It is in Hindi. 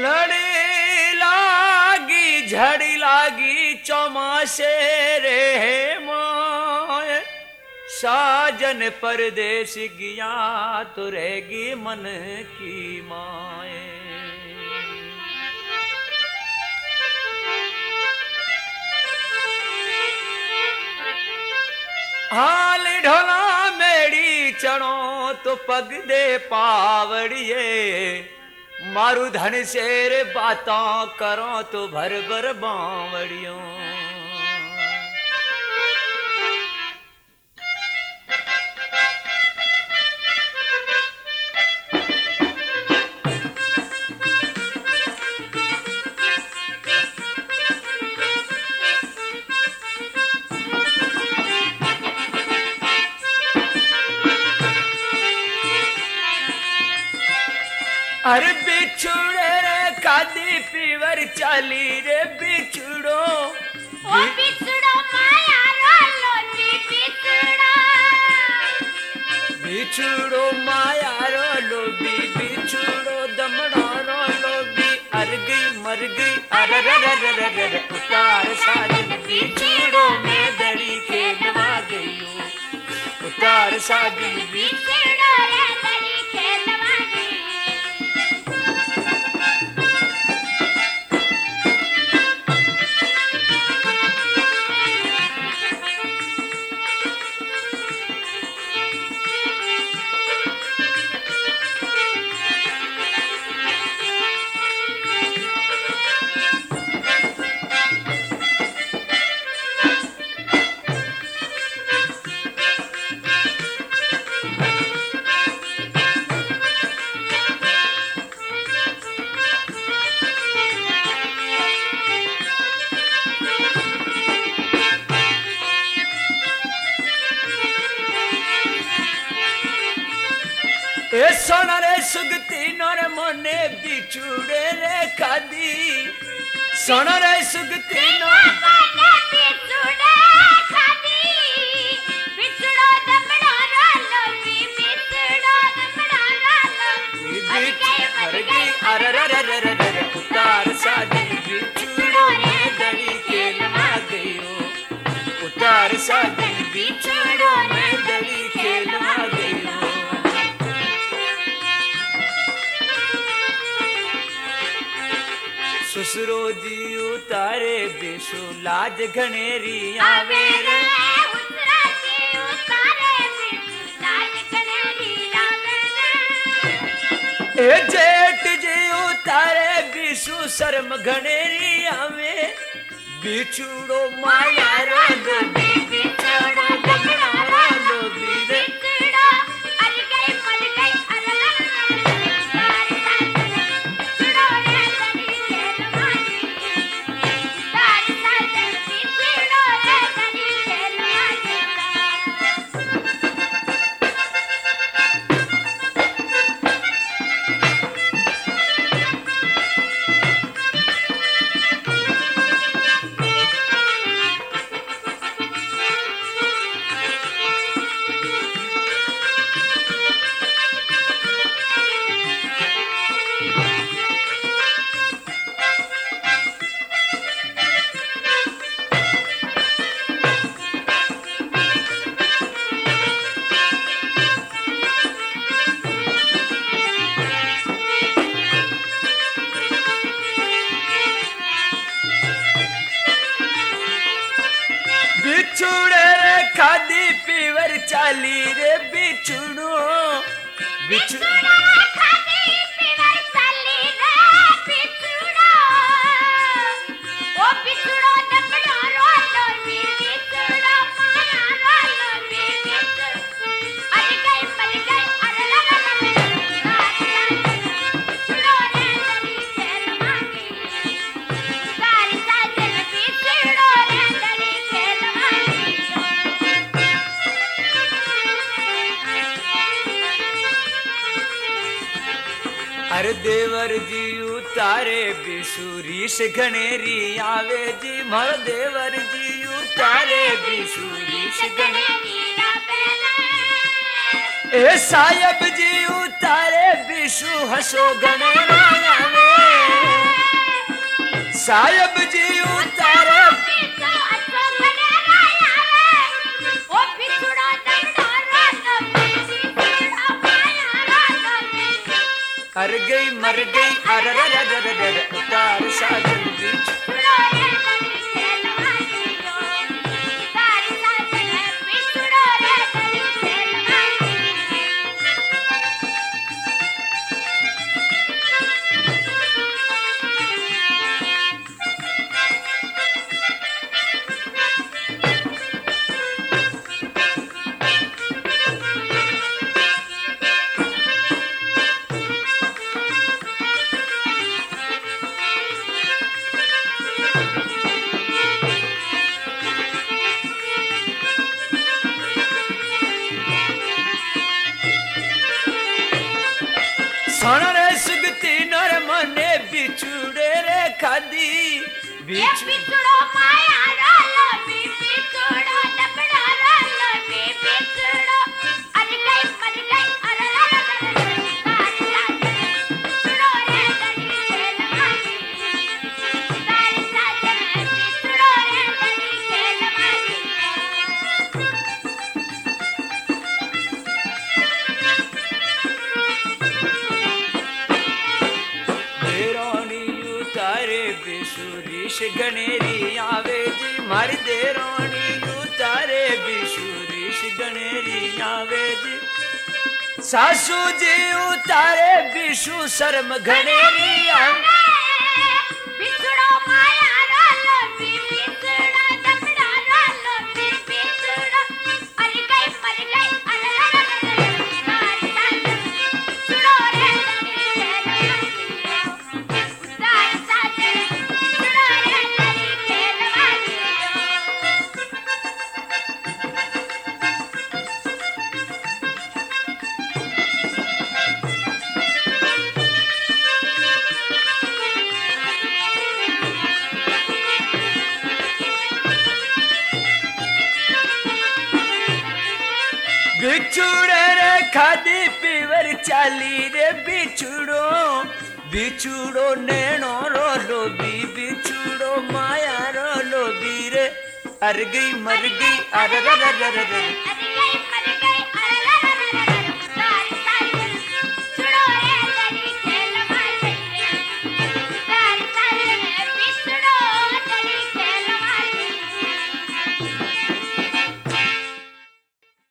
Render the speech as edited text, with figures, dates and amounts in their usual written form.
लड़ी लागी झड़ी लागी चौमासे रे माए, साजन परदेश गया तो रहेगी मन की माए। हाल ढोला मेरी चढ़ो तो पग दे पावड़िए, मारू धन शेर बातों करो तो भर भर बावड़ियों। अरे बिछुड़े रे कादी पीवर चाली रे बिछुड़ो, ओ बिछुड़ो माया रो लो बिछुड़ो, बिछुड़ो माया रो लो बिछुड़ो दमड़ा रो लो बी, अर गई मर गई अरे रे रे रे रे रे रे, उतार साजन बिछुड़ो में दड़ी खेलवा गई हूँ, उतार साजन बिछुड़ो रे दड़ी खेलवा गई। ए सोना रे सुगती नर मने बिछुड़े रे खादी, सोना रे सुगती नर मने बिछुड़े खादी, बिछुड़ो दमड़ा रो लो बिछुड़ो दमड़ा रो लो, मर गई अरे रे रे रे रे रे, उतार साजन बिछुड़ो में दड़ी खेलवा गई हो, उतार साजन बिछुड़ो में दड़ी खेलवा गई हो। ससुरो जी उतारे बिशु लाज घनेरी आवे रे, ससुरो जी उतारे बिशु लाज घनेरी आवे रे, ए जेठ जी उतारे बिशु शर्म घनेरी आवे, बिछुड़ो माया रो लो बिछुड़ो दमड़ा रो लो बीरे, बिछुड़ो अर गई मर गई अर बिछुड़ो रे दड़ी खेलवा गई, तार साजन बिछुड़ो रे दड़ी खेलवा गई। बिछुड़े रे खादी पीवर चाली रे बिछुड़ो, बिछुड़ो खादी पीवर चाली रे बिछुड़ो, ओ बिछुड़ो दमड़ा रो लो बिछुड़ो माया रो लो बिछुड़ो, अर गई मर गई अर बिछुड़ो रे दड़ी खेलवा गई, तार साजन बिछुड़ो रे दड़ी खेलवा गई। अरे देवर जी उतारे बिसुरी से घनेरी आवे जी, मर देवर जी उतारे बिसुरी से घनेरी, ए साहब जी उतारे बिशु हसो घनेरा आवे। साहब जी उतारे पीछो अच्छो बनेगा आवे ओ बिछुड़ो दमड़ो रोलो बिछुड़ो माया रोलो अर गई मर गई अर उतार साजन बिछुड़ो बिछुड़ो रे गली खेलवानी हो तारी साजन बिछुड़ो रे गली खेलवानी सुन रे सुगती नर मने बिछुड़े रे खादी ये बिछुड़े बिछुड़ो माया रोलो बिछुड़ो दबड़ा रोलो बिछुड़ो अज गई मर गई अरे बिछुड़ो रे गली खेलवानी तारी साजन बिछुड़ो रे गली खेलवानी देरोनी उतारे बिशुरीश गणेरी आवे जी मारी देरोनी उतारे बिशुरीश गणेरी आवे जी सासू जी उतारे बिशु शर्म घनेरी आवे बिछुड़ो माया रोलो बिछुड़ो दबड़ा रोलो बिछुड़ो अरे गई मर गई अरे तारी साजन बिछुड़ो रे गली खेलवानी तारी साजन बिछुड़ो रे गली खेलवानी बिछुड़े रे खादी पीवर चाली रे बिछुड़ो बिछुड़ो नैनो रोलो बिछुड़ो माया रोलो रे अर गई मर गई अर